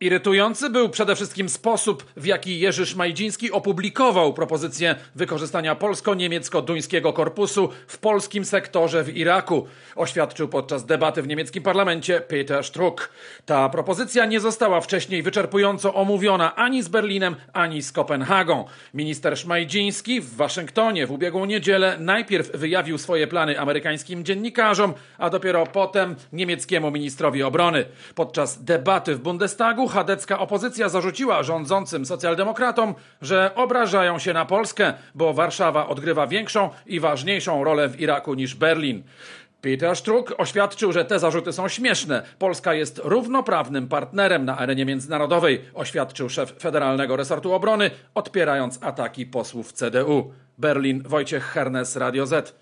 Irytujący był przede wszystkim sposób, w jaki Jerzy Szmajdziński opublikował propozycję wykorzystania polsko-niemiecko-duńskiego korpusu w polskim sektorze w Iraku, oświadczył podczas debaty w niemieckim parlamencie Peter Struck. Ta propozycja nie została wcześniej wyczerpująco omówiona ani z Berlinem, ani z Kopenhagą. Minister Szmajdziński w Waszyngtonie w ubiegłą niedzielę najpierw wyjawił swoje plany amerykańskim dziennikarzom, a dopiero potem niemieckiemu ministrowi obrony. Podczas debaty w Bundestagu chadecka opozycja zarzuciła rządzącym socjaldemokratom, że obrażają się na Polskę, bo Warszawa odgrywa większą i ważniejszą rolę w Iraku niż Berlin. Peter Struck oświadczył, że te zarzuty są śmieszne. Polska jest równoprawnym partnerem na arenie międzynarodowej, oświadczył szef Federalnego Resortu Obrony, odpierając ataki posłów CDU. Berlin, Wojciech Hernes, Radio Z.